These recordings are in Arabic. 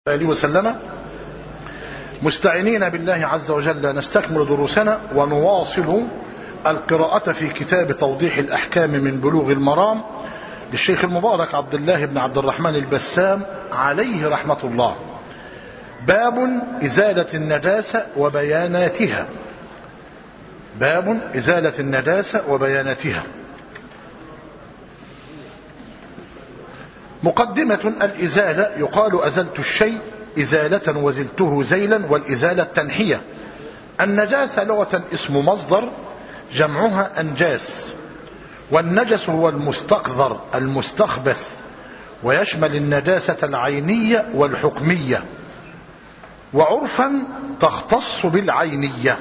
عليه وسلم، مستعينين بالله عز وجل نستكمل دروسنا ونواصل القراءة في كتاب توضيح الأحكام من بلوغ المرام للشيخ المبارك عبد الله بن عبد الرحمن البسام عليه رحمة الله. باب إزالة النجاسة وبياناتها. باب إزالة النجاسة وبياناتها. مقدمة: الإزالة يقال أزلت الشيء إزالة وزلته زيلا، والإزالة تنحية. النجاسة لغة اسم مصدر جمعها أنجاس، والنجس هو المستقذر المستخبث، ويشمل النجاسة العينية والحكمية، وعرفا تختص بالعينية.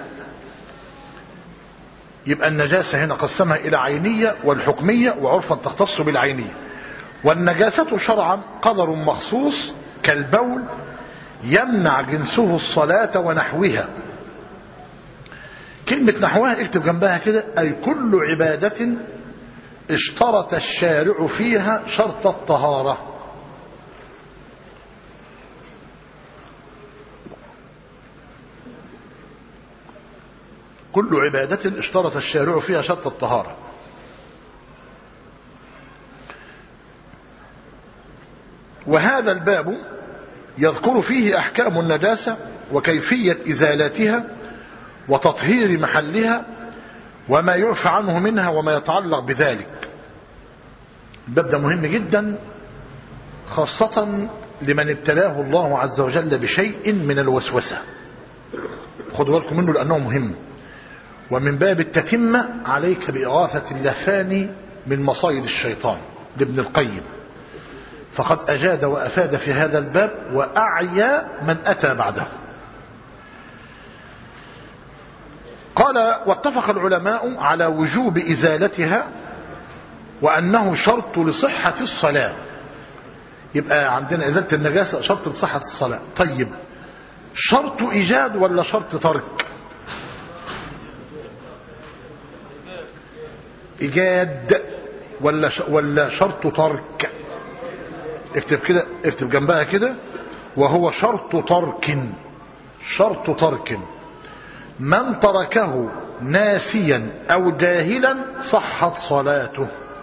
يبقى النجاسة هنا قسمها إلى عينية والحكمية، وعرفا تختص بالعينية. والنجاسة شرعا قدر مخصوص كالبول يمنع جنسه الصلاة ونحوها. كلمة نحوها اكتب جنبها كده: أي كل عبادة اشترط الشارع فيها شرط الطهارة. كل عبادة اشترط الشارع فيها شرط الطهارة. وهذا الباب يذكر فيه أحكام النجاسة وكيفية إزالتها وتطهير محلها وما يعفى عنه منها وما يتعلق بذلك. الباب ده مهم جدا، خاصة لمن ابتلاه الله عز وجل بشيء من الوسوسة. خدوا بالكم منه لأنه مهم. ومن باب التتمة عليك بإغاثة اللهفان من مصايد الشيطان لابن القيم، فقد أجاد وأفاد في هذا الباب وأعيا من أتى بعده. قال: واتفق العلماء على وجوب إزالتها وأنه شرط لصحة الصلاة. يبقى عندنا إزالة النجاسة شرط لصحة الصلاة. طيب، شرط إيجاد ولا شرط ترك؟ إيجاد ولا شرط ترك؟ اكتب كده، اكتب جنبها كده: وهو شرط ترك. شرط ترك من تركه ناسيا أو جاهلا صحت صلاته.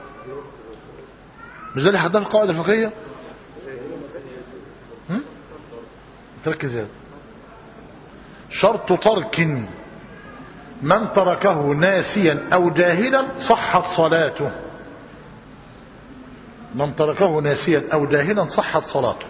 مش ده اللي حدها في القواعد الفقهية؟ تركز هذا. شرط ترك من تركه ناسيا أو جاهلا صحت صلاته. من تركه ناسيا أو جاهلا صحت صلاته.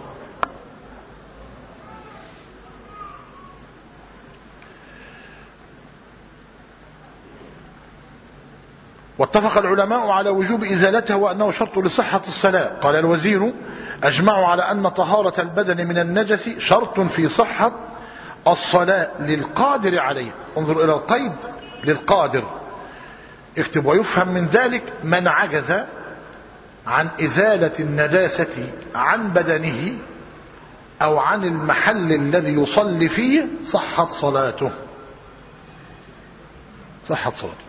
واتفق العلماء على وجوب إزالتها وأنه شرط لصحة الصلاة. قال الوزير: أجمعوا على أن طهارة البدن من النجس شرط في صحة الصلاة للقادر عليه. انظر إلى القيد: للقادر. اكتب: ويفهم من ذلك من عجز عن إزالة النجاسة عن بدنه أو عن المحل الذي يصلي فيه صحت صلاته. صحت صلاته.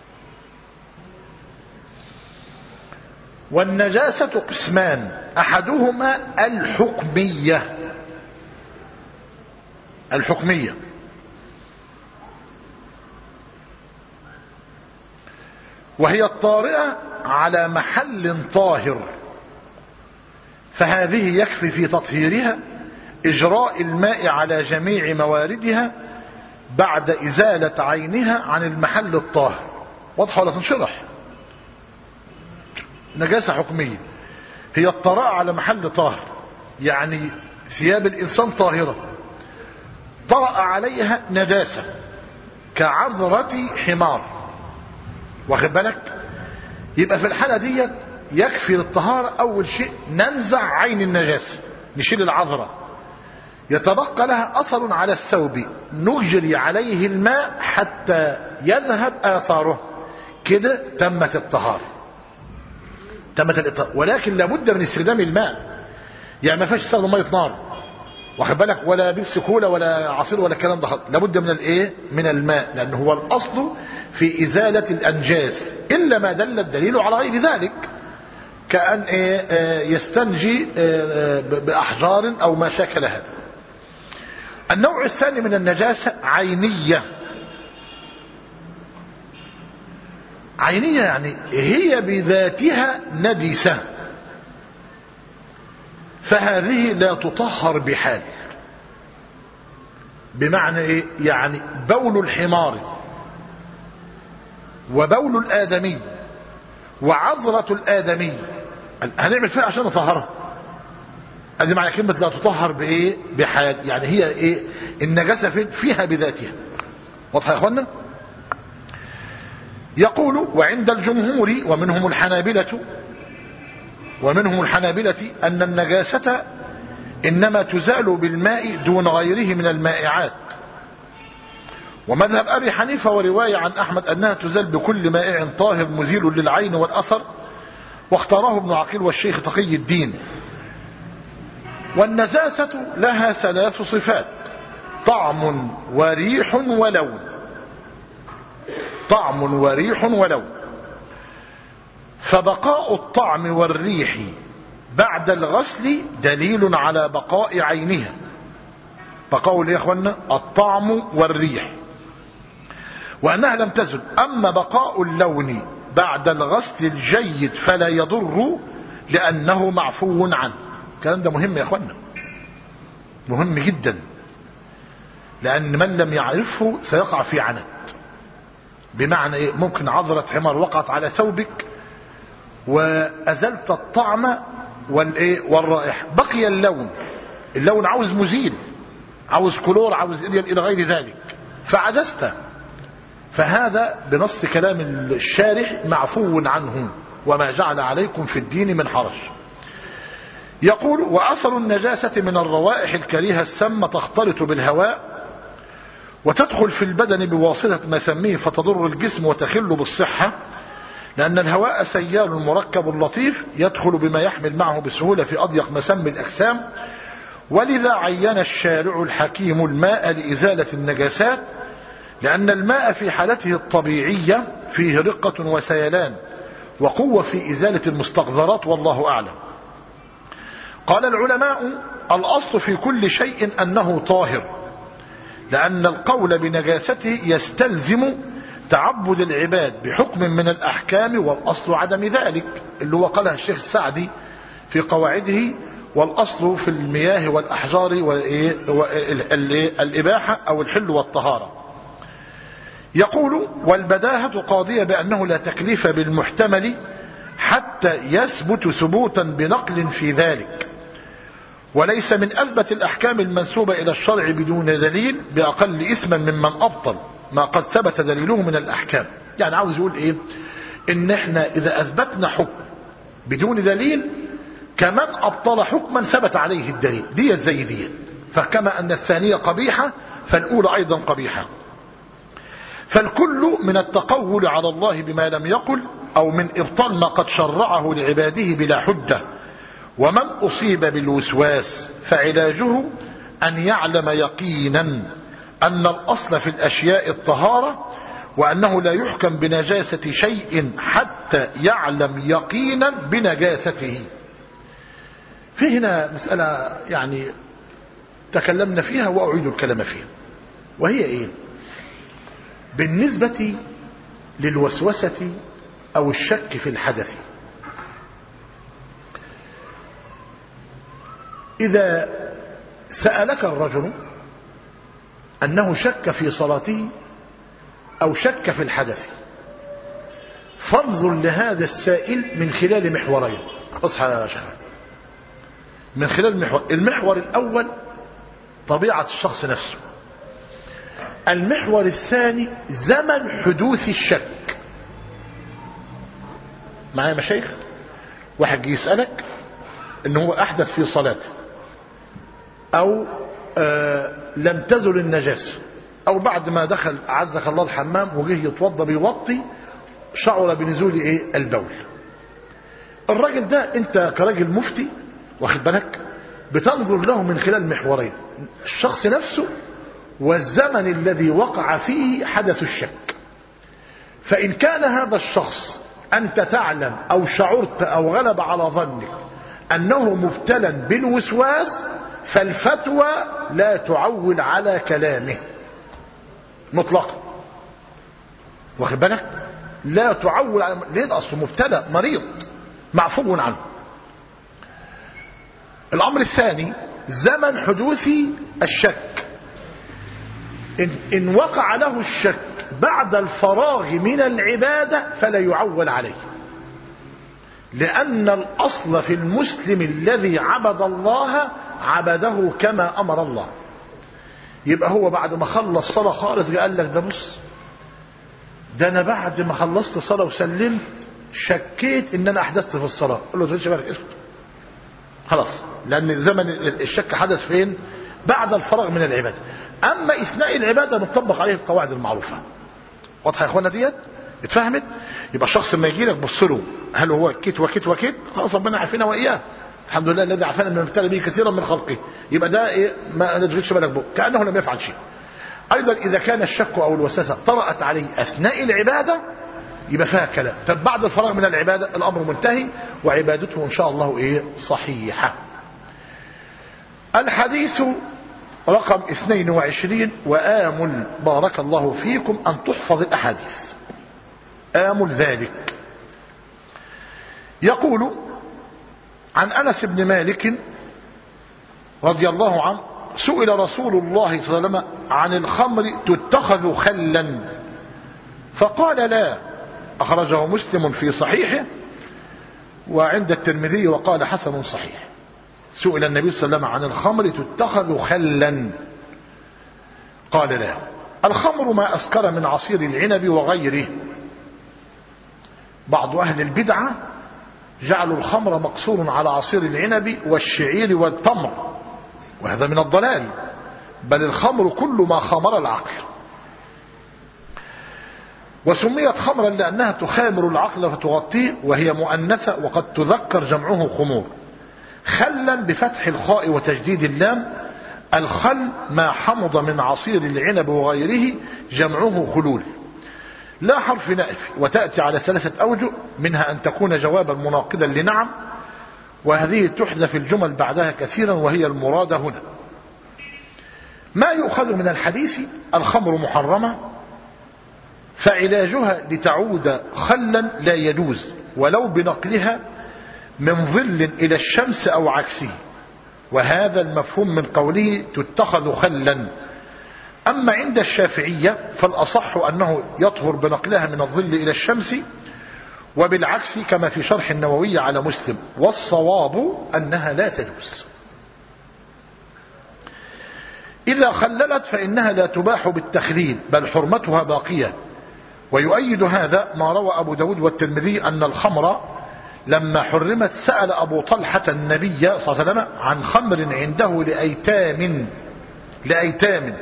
والنجاسة قسمان: أحدهما الحكمية. الحكمية وهي الطارئة على محل طاهر، فهذه يكفي في تطهيرها إجراء الماء على جميع مواردها بعد إزالة عينها عن المحل الطاهر. واضح ولا تنشرح؟ نجاسة حكمية هي الطراء على محل طاهر، يعني ثياب الإنسان طاهرة طرأ عليها نجاسة كعذرة حمار، واخد بالك؟ يبقى في الحالة دي يكفي للطهارة أول شيء ننزع عين النجاسة، نشيل العذرة، يتبقى لها أثر على الثوب نجري عليه الماء حتى يذهب آثاره. كده تمت الطهارة، تمت الإطهار. ولكن لابد من استخدام الماء، يعني ما فيش تستخدم ميه نار، واخد بالك، ولا بيبسي كولا ولا عصير ولا الكلام ده. لابد من الايه؟ من الماء، لأنه هو الأصل في إزالة الأنجاس، إلا ما دل الدليل على غير ذلك، كأن يستنجي بأحجار أو ما شاكل هذا. النوع الثاني من النجاسة عينية. عينية يعني هي بذاتها نجسة، فهذه لا تطهر بحال. بمعنى ايه؟ يعني بول الحمار وبول الآدمي وعذرة الآدمي هنعمل فيها عشان نطهرها. هذه معنى كلمة لا تطهر بايه؟ بحال. يعني هي ايه؟ النجاسة فيها بذاتها. واضح يا اخوانا؟ يقول وعند الجمهور ومنهم الحنابلة أن النجاسة إنما تزال بالماء دون غيره من المائعات. ومذهب أبي حنيفة ورواية عن أحمد أنها تزال بكل مائع طاهر مزيل للعين والأثر، واختاره ابن عقيل والشيخ تقي الدين. والنجاسة لها 3 صفات: طعم وريح ولون. طعم وريح ولون. فبقاء الطعم والريح بعد الغسل دليل على بقاء عينها. بقاء يا اخوانا الطعم والريح، وأنها لم تزل. أما بقاء اللون بعد الغسل الجيد فلا يضر لأنه معفو عنه. الكلام ده مهم يا اخوانا، مهم جدا، لأن من لم يعرفه سيقع في عنت. بمعنى ايه؟ ممكن عذرة حمار وقعت على ثوبك وأزلت الطعم والرائحة، بقي اللون عاوز مزيل، عاوز كلور، عاوز إلى غير ذلك، فعجزت. فهذا بنص كلام الشارح معفو عنه، وما جعل عليكم في الدين من حرج. يقول وأصل النجاسة من الروائح الكريهة السامة تختلط بالهواء وتدخل في البدن بواسطة مساميه فتضر الجسم وتخل بالصحة، لأن الهواء سيال مركب لطيف يدخل بما يحمل معه بسهولة في أضيق مسام الأجسام. ولذا عين الشارع الحكيم الماء لإزالة النجاسات، لأن الماء في حالته الطبيعية فيه رقة وسيلان وقوة في إزالة المستقذرات، والله أعلم. قال العلماء الأصل في كل شيء أنه طاهر، لأن القول بنجاسته يستلزم تعبد العباد بحكم من الأحكام، والأصل عدم ذلك، اللي هو قالها الشيخ السعدي في قواعده: والأصل في المياه والأحجار والإباحة أو الحل والطهارة. يقول والبداهة قاضية بأنه لا تكليف بالمحتمل حتى يثبت ثبوتا بنقل في ذلك، وليس من أثبت الأحكام المنسوبة إلى الشرع بدون دليل بأقل إثما ممن أبطل ما قد ثبت دليله من الأحكام. يعني عاوز يقول إيه؟ إن إحنا إذا أثبتنا حكم بدون دليل كمن أبطل حكما ثبت عليه الدليل، دي زي دي. فكما أن الثانية قبيحة فالأولى أيضا قبيحة. فالكل من التقول على الله بما لم يقل، أو من إبطال ما قد شرعه لعباده بلا حجة. ومن أصيب بالوسواس فعلاجه أن يعلم يقينا أن الأصل في الأشياء الطهارة، وأنه لا يحكم بنجاسة شيء حتى يعلم يقينا بنجاسته. في هنا مسألة يعني تكلمنا فيها وأعيد الكلام فيها، وهي إيه؟ بالنسبة للوسوسة أو الشك في الحدث، إذا سألك الرجل أنه شك في صلاته أو شك في الحدث، فانظر لهذا السائل من خلال محورين. اصحى يا شيخ. من خلال المحور الأول طبيعة الشخص نفسه. المحور الثاني زمن حدوث الشك. معايا مشايخ؟ واحد يسألك إن هو أحدث في صلاته، أو لم تزل النجاسة، أو بعد ما دخل أعزك الله الحمام وجه يتوضى بيوطي شعر بنزول البول. الراجل ده أنت كراجل مفتي واخد بالك بتنظر له من خلال محورين: الشخص نفسه والزمن الذي وقع فيه حدث الشك. فإن كان هذا الشخص أنت تعلم أو شعرت أو غلب على ظنك أنه مبتلى بالوسواس، فالفتوى لا تعول على كلامه مطلقا. واخد بالك؟ لا تعول على ليه؟ أصله مبتلى مريض معفو عنه. الأمر الثاني زمن حدوث الشك. إن وقع له الشك بعد الفراغ من العبادة فلا يعول عليه، لأن الأصل في المسلم الذي عبد الله عبده كما أمر الله. يبقى هو بعد ما خلص صلاة خالص قال لك ده بص، ده أنا بعد ما خلصت صلاة وسلمت شكيت إن أنا أحدثت في الصلاة. قل له تقولش بالك اسكت خلاص، لأن زمن الشك حدث فين؟ بعد الفراغ من العبادة. أما إثناء العبادة بتطبق عليه القواعد المعروفة. واضحة يا إخوانا ديت؟ اتفهمت؟ يبقى الشخص لما يجي لك بص له هل هو كيت وكيت وكيت، خلاص ربنا عافينا وإياه، الحمد لله الذي عافانا من ابتلى به كثيرا من خلقه. يبقى ده إيه؟ ما تشغلش بالك به، كأنه لم يفعل شيء. أيضا إذا كان الشك أو الوسوسة طرأت عليه أثناء العبادة يبقى فيها كلام. طب بعد الفراغ من العبادة الأمر منتهي وعبادته إن شاء الله إيه؟ صحيحة. الحديث رقم 22. وآمل بارك الله فيكم أن تحفظ الأحاديث، آمل ذلك. يقول عن أنس بن مالك رضي الله عنه سئل رسول الله صلى الله عليه وسلم عن الخمر تتخذ خلا فقال لا، أخرجه مسلم في صحيحه وعند الترمذي وقال حسن صحيح. سئل النبي صلى الله عليه وسلم عن الخمر تتخذ خلا قال لا. الخمر ما أسكر من عصير العنب وغيره. بعض أهل البدعة جعلوا الخمر مقصور على عصير العنب والشعير والتمر، وهذا من الضلال، بل الخمر كل ما خمر العقل. وسميت خمرا لأنها تخامر العقل فتغطيه، وهي مؤنثة وقد تذكر جمعه خمور. خلا بفتح الخاء وتجديد اللام. الخل ما حمض من عصير العنب وغيره جمعه خلول، لا حرف نأف، وتأتي على 3 أوجه، منها أن تكون جوابا مناقضا لنعم، وهذه تحذف الجمل بعدها كثيرا وهي المراد هنا. ما يؤخذ من الحديث: الخمر محرمة، فعلاجها لتعود خلا لا يجوز ولو بنقلها من ظل إلى الشمس أو عكسه، وهذا المفهوم من قوله تتخذ خلا. أما عند الشافعية فالأصح أنه يطهر بنقلها من الظل إلى الشمس، وبالعكس كما في شرح النووي على مسلم، والصواب أنها لا تجوز. إذا خللت فإنها لا تباح بالتخليل بل حرمتها باقية. ويؤيد هذا ما روى أبو داود والترمذي أن الخمر لما حرمت سأل أبو طلحة النبي صلى الله عليه وسلم عن خمر عنده لأيتام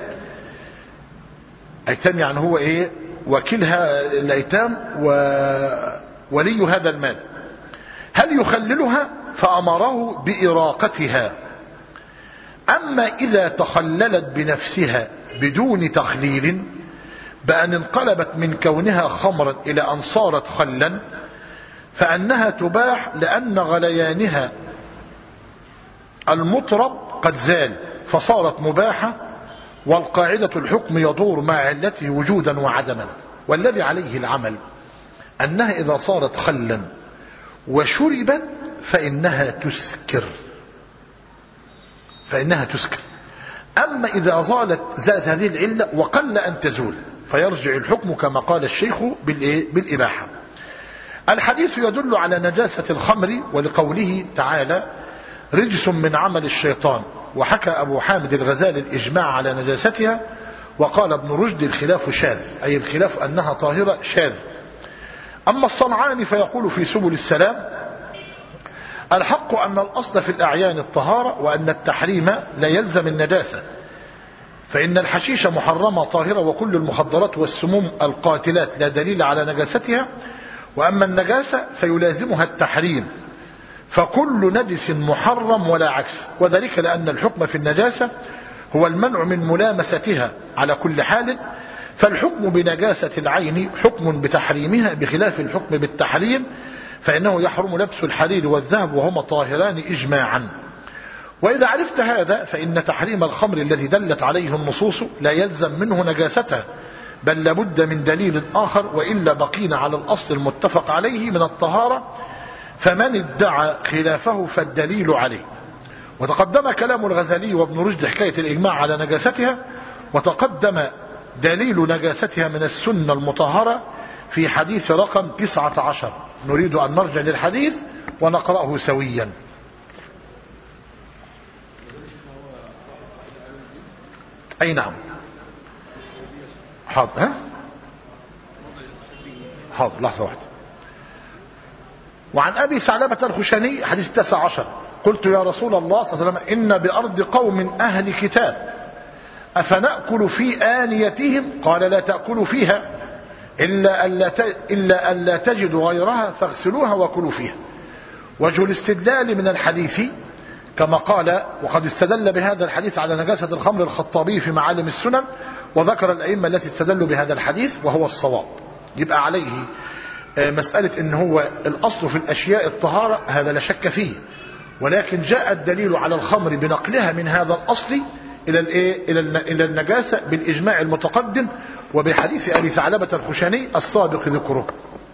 أيتام يعني هو إيه؟ وكلها الأيتام وولي هذا المال، هل يخللها؟ فأمره بإراقتها. أما إذا تخللت بنفسها بدون تخليل بأن انقلبت من كونها خمرا إلى أن صارت خلا فأنها تباح، لأن غليانها المطرب قد زال فصارت مباحة، والقاعدة الحكم يدور مع علته وجودا وعدما. والذي عليه العمل أنها إذا صارت خلا وشربت فإنها تسكر. أما إذا زالت هذه العلة وقل أن تزول فيرجع الحكم كما قال الشيخ بالإباحة. الحديث يدل على نجاسة الخمر ولقوله تعالى رجس من عمل الشيطان، وحكى أبو حامد الغزالي الإجماع على نجاستها، وقال ابن رشد الخلاف شاذ، أي الخلاف أنها طاهرة شاذ. أما الصنعاني فيقول في سبل السلام الحق أن الأصل في الأعيان الطهارة، وأن التحريم لا يلزم النجاسة، فإن الحشيش محرمة طاهرة، وكل المخدرات والسموم القاتلات لا دليل على نجاستها. وأما النجاسة فيلازمها التحريم، فكل نجس محرم ولا عكس، وذلك لأن الحكم في النجاسة هو المنع من ملامستها على كل حال، فالحكم بنجاسة العين حكم بتحريمها بخلاف الحكم بالتحريم، فإنه يحرم لبس الحرير والذهب وهما طاهران إجماعا. وإذا عرفت هذا فإن تحريم الخمر الذي دلت عليه النصوص لا يلزم منه نجاسته، بل لابد من دليل آخر، وإلا بقينا على الأصل المتفق عليه من الطهارة، فمن ادعى خلافه فالدليل عليه. وتقدم كلام الغزالي وابن رشد حكاية الإجماع على نجاستها، وتقدم دليل نجاستها من السنة المطهرة في حديث رقم 19. نريد أن نرجع للحديث ونقرأه سويا. أي نعم، حاضر. ها حاضر، لحظة واحدة. وعن أبي ثعلبة الخشني حديث 19: قلت يا رسول الله صلى الله عليه وسلم إن بأرض قوم أهل كتاب أفنأكل في آنيتهم؟ قال لا تأكلوا فيها إلا أن لا تجدوا غيرها فاغسلوها وكلوا فيها. وجه الاستدلال من الحديث كما قال، وقد استدل بهذا الحديث على نجاسة الخمر الخطابي في معالم السنن، وذكر الأئمة التي استدلوا بهذا الحديث وهو الصواب. يبقى عليه مسألة ان هو الأصل في الأشياء الطهارة، هذا لا شك فيه، ولكن جاء الدليل على الخمر بنقلها من هذا الأصل إلى النجاسة بالإجماع المتقدم، وبحديث أبي ثعلبة الخشني السابق ذكره.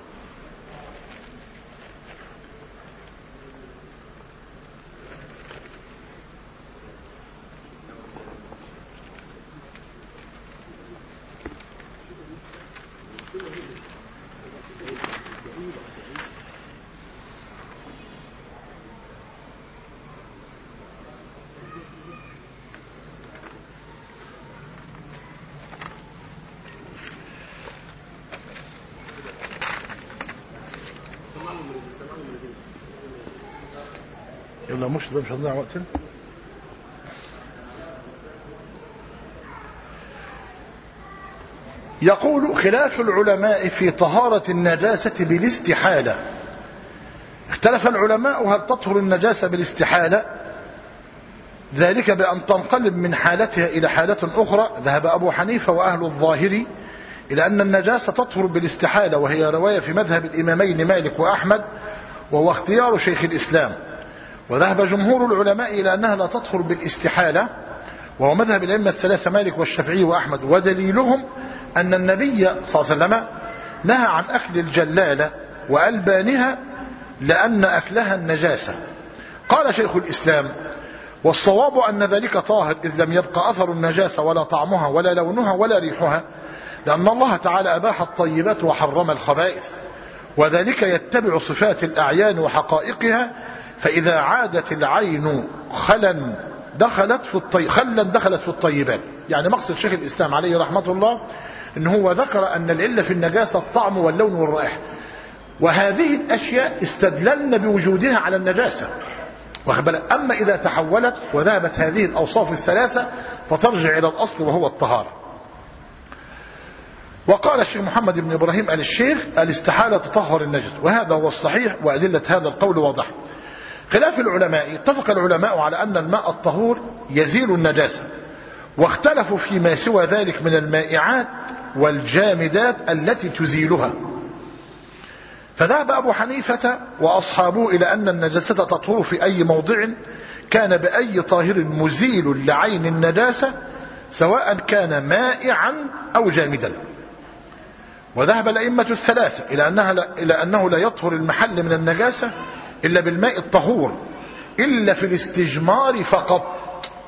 يلا مش هنضيع وقتنا. يقول خلاف العلماء في طهارة النجاسة بالاستحالة. اختلف العلماء هل تطهر النجاسة بالاستحالة، ذلك بأن تنقلب من حالتها إلى حالة أخرى. ذهب أبو حنيفة وأهل الظاهر إلى أن النجاسة تطهر بالاستحالة، وهي رواية في مذهب الإمامين مالك وأحمد، وهو اختيار شيخ الإسلام. وذهب جمهور العلماء إلى أنها لا تطهر بالاستحالة، وهو مذهب الأئمة الثلاثة مالك والشافعي وأحمد. ودليلهم أن النبي صلى الله عليه وسلم نهى عن أكل الجلالة وألبانها لأن أكلها النجاسة. قال شيخ الإسلام: والصواب أن ذلك طاهر، إذ لم يبقى أثر النجاسة ولا طعمها ولا لونها ولا ريحها، لأن الله تعالى أباح الطيبات وحرم الخبائث، وذلك يتبع صفات الأعيان وحقائقها. فإذا عادت العين خلا دخلت في الطيبات. يعني مقصد شيخ الإسلام عليه رحمة الله إن هو ذكر أن العلة في النجاسة الطعم واللون والرائحة، وهذه الأشياء استدللن بوجودها على النجاسة. أما إذا تحولت وذهبت هذه الأوصاف الثلاثة فترجع إلى الأصل وهو الطهارة. وقال الشيخ محمد بن إبراهيم آل الشيخ: الاستحالة تطهر النجس، وهذا هو الصحيح، وأدلة هذا القول واضحة. خلاف العلماء: اتفق العلماء على أن الماء الطهور يزيل النجاسة، واختلفوا فيما سوى ذلك من المائعات والجامدات التي تزيلها. فذهب أبو حنيفة وأصحابه إلى أن النجاسة تطهر في أي موضع كان بأي طاهر مزيل لعين النجاسة، سواء كان مائعا أو جامدا. وذهب الأئمة الثلاثة إلى أنه لا يطهر المحل من النجاسة إلا بالماء الطهور، إلا في الاستجمار فقط،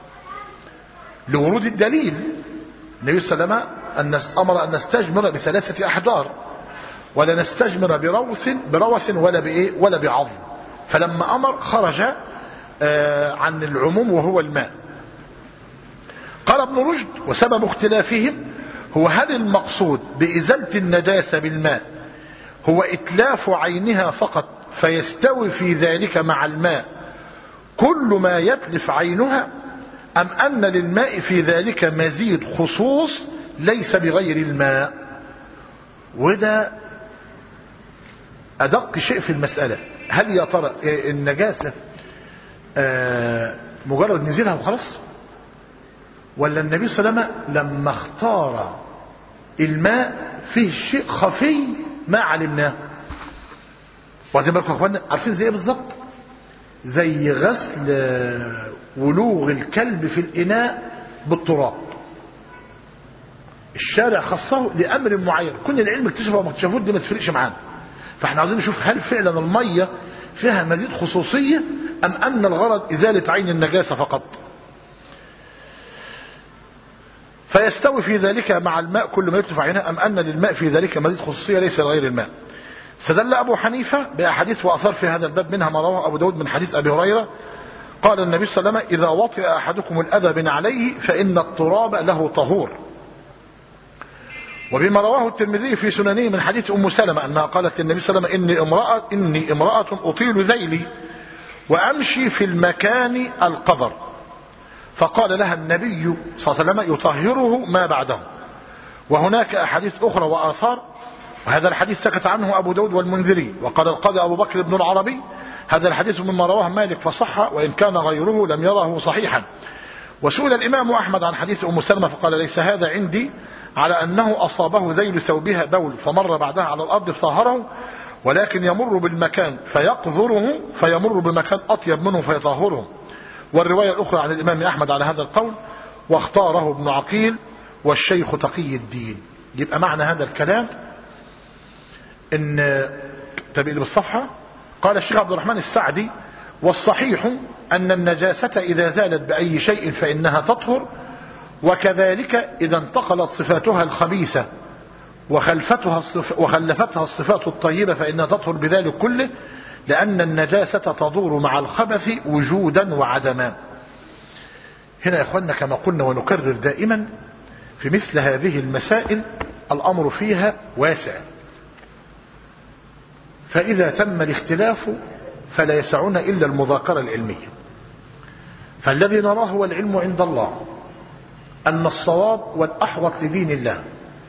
لورود الدليل. النبي صلى الله عليه وسلم أمر أن نستجمر ب3 أحجار، ولا نستجمر بروث ولا بعظم. فلما أمر خرج عن العموم وهو الماء. قال ابن رشد: وسبب اختلافهم هو هل المقصود بإزالة النجاسة بالماء هو إتلاف عينها فقط فيستوي في ذلك مع الماء كل ما يتلف عينها، أم أن للماء في ذلك مزيد خصوص ليس بغير الماء. وده أدق شيء في المسألة. هل يا ترى النجاسة مجرد نزيلها وخلاص، ولا النبي صلى الله عليه وسلم لما اختار الماء فيه شيء خفي ما علمناه. واخدين بالكم يا اخوانا؟ عارفين زي ايه بالظبط؟ زي غسل ولوغ الكلب في الإناء بالتراب. الشارع خصه لأمر معين، كل العلم اكتشفه وما اكتشفوه دي ما تفرقش معانا. فاحنا عاوزين نشوف هل فعلا المية فيها مزيد خصوصية أم أن الغرض إزالة عين النجاسة فقط. فيستوي في ذلك مع الماء كل ما يكتف عينها أم أن للماء في ذلك مزيد خصوصية ليس لغير الماء. استدل أبو حنيفة بأحاديث وأثار في هذا الباب، منها ما رواه أبو داود من حديث أبي هريرة قال النبي صلى الله عليه وسلم: إذا وطئ أحدكم الأذى عليه فإن التراب له طهور. وبما رواه الترمذي في سننه من حديث أم سلمة أنها قالت النبي صلى الله عليه وسلم: إني امرأة أطيل ذيلي وأمشي في المكان القذر. فقال لها النبي صلى الله عليه وسلم: يطهره ما بعده. وهناك أحاديث أخرى وآثار، وهذا الحديث سكت عنه أبو داود والمنذري. وقال القاضي أبو بكر بن العربي: هذا الحديث مما رواه مالك فصح، وإن كان غيره لم يره صحيحا. وسئل الإمام أحمد عن حديث أم سلمة فقال: ليس هذا عندي على أنه أصابه ذيل ثوبها بول فمر بعدها على الأرض فطهره، ولكن يمر بالمكان فيقذره فيمر بمكان أطيب منه فيطهره. والرواية الأخرى عن الإمام أحمد على هذا القول، واختاره ابن عقيل والشيخ تقي الدين. يبقى معنى هذا الكلام إن تبقى بالصفحة قال الشيخ عبد الرحمن السعدي: والصحيح أن النجاسة إذا زالت بأي شيء فإنها تطهر، وكذلك إذا انتقلت صفاتها الخبيثة وخلفتها الصفات الطيبة فإنها تطهر بذلك كله، لأن النجاسة تدور مع الخبث وجودا وعدما. هنا يا أخوانا كما قلنا ونكرر دائما في مثل هذه المسائل الأمر فيها واسع، فإذا تم الاختلاف فلا يسعنا إلا المذاكرة العلمية. فالذي نراه هو العلم عند الله أن الصواب والأحوط لدين الله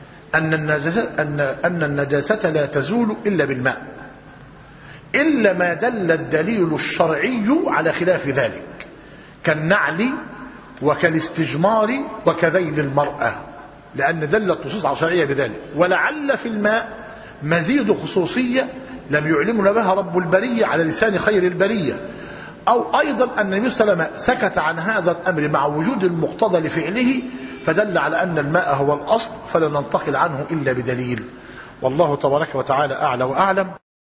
أن النجاسة لا تزول إلا بالماء، إلا ما دل الدليل الشرعي على خلاف ذلك، كالنعل وكالاستجمار وكذيل المرأة، لأن دلت نصوص شرعية بذلك. ولعل في الماء مزيد خصوصية لم يعلمنا بها رب البرية على لسان خير البرية، أو أيضا أن النبي صلى الله عليه وسلم سكت عن هذا الأمر مع وجود المقتضى لفعله، فدل على أن الماء هو الأصل فلا ننتقل عنه إلا بدليل. والله تبارك وتعالى أعلى وأعلم.